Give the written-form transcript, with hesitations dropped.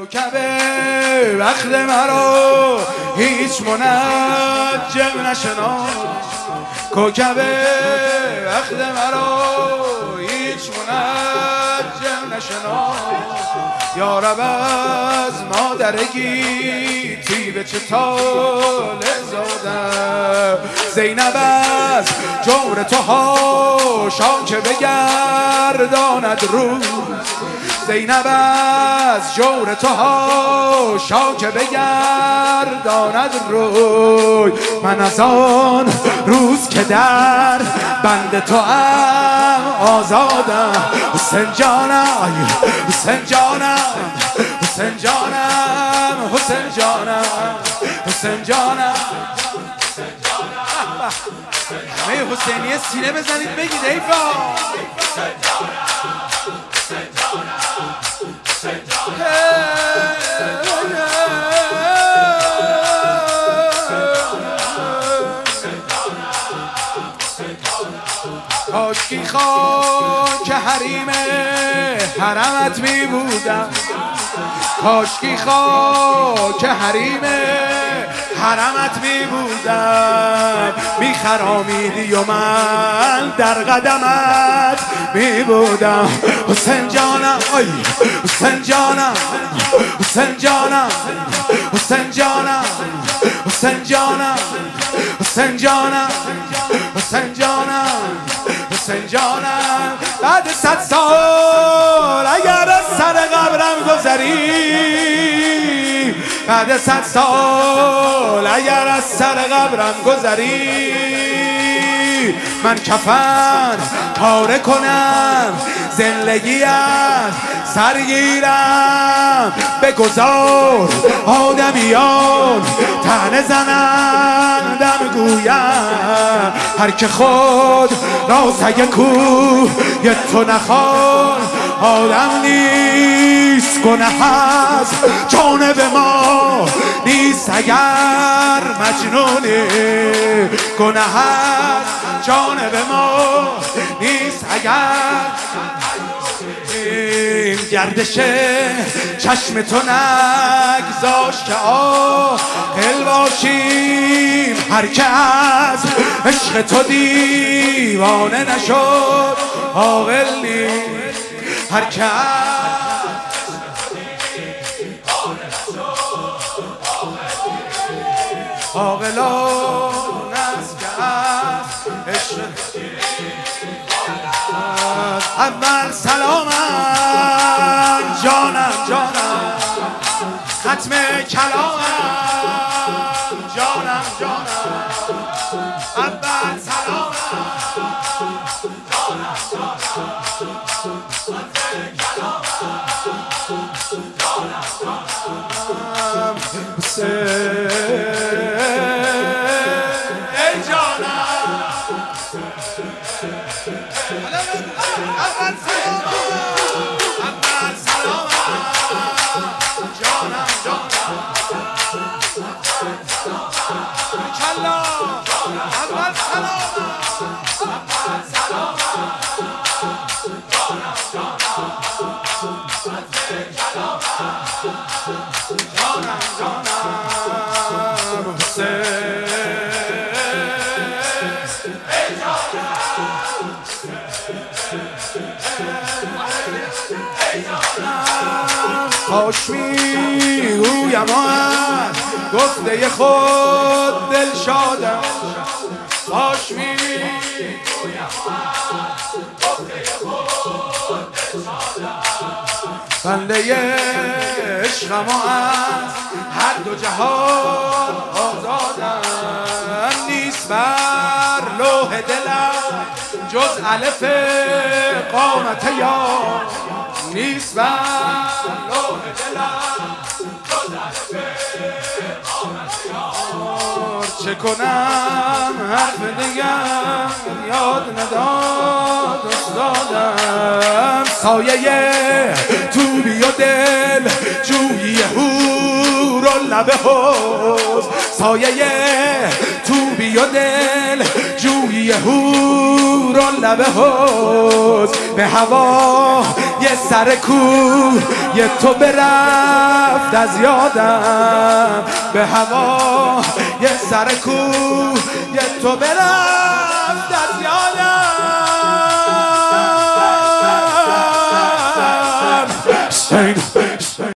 کوکب وقت مرا هیچ منجم نشناس، کوکب وقت مرا هیچ منجم نشناس. یارب از مادر گیتی به چه طالع زادم، زینب از جور تو حاشا که بگرداند روز، زینب از جور تو حاشا که بگرداند روی. من از آن روز که در بند تو ام آزادم، حسین جانم حسین جانم حسین جانم حسین جانم حسین جانم. همه حسینیه سینه بزنید بگید ایفا. کاشکی خاک حریم حرمت می بودم، کاشکی خاک حریم حرمت می بودم. می خرامیدی و من در قدمت می بودم. حسین جانم آی حسین جانم حسین جانم حسین جانم حسین جانم حسین جانم حسین جانم حسین جانم. بعد 100 سال اگر از سر قبرم گذری، بعد 100 سال اگر از سر قبرم گذری، من کفن پاره کنم زندگیت سرگیرم. بگذار آدمیان طعنه زنندم گویم، هر که خود را سگ کوه یه تو نخوان آدم نیست. گناه از جانب ما نیست اگر مجنونی، گناه از جانب ما نیست اگر این گردش چشم تو نگذاشت که عاقل باشیم. هر که از عشق تو دیوانه نشد عاقل نیست، هر که عاقلان است که از عشق. اول سلامم جانم جانم، ختم کلامم جانم جانم. اول سلامم جانم جانم، ختم کلامم جانم جانم. حسین ای جانم، اول سلامم اول سلامم جانم جانم. کلا اول سلامم اول سلامم جانم جانم. جانم جانم حسین ای جانم، ای جانم. کاش میگویم از گفته خود دل شادم، کاش میگویم از گفته خود دل شادم. بنده عشقم از هر دو جهان آزادم، نیست بر لوح دلم جز الف قامت یار، نیست بر لوح دلم جز الف قامت یار. چه کنم حرف دیگر یاد نداد استادم، سایه توبی و دل جویی هور و لب حوض، سایه توبی و دل جویی هور و لب حوض. به هوا یه سر کوه یه تو برفت رفت از یادم به هوا یه سر کوه یه تو برفت از یادم.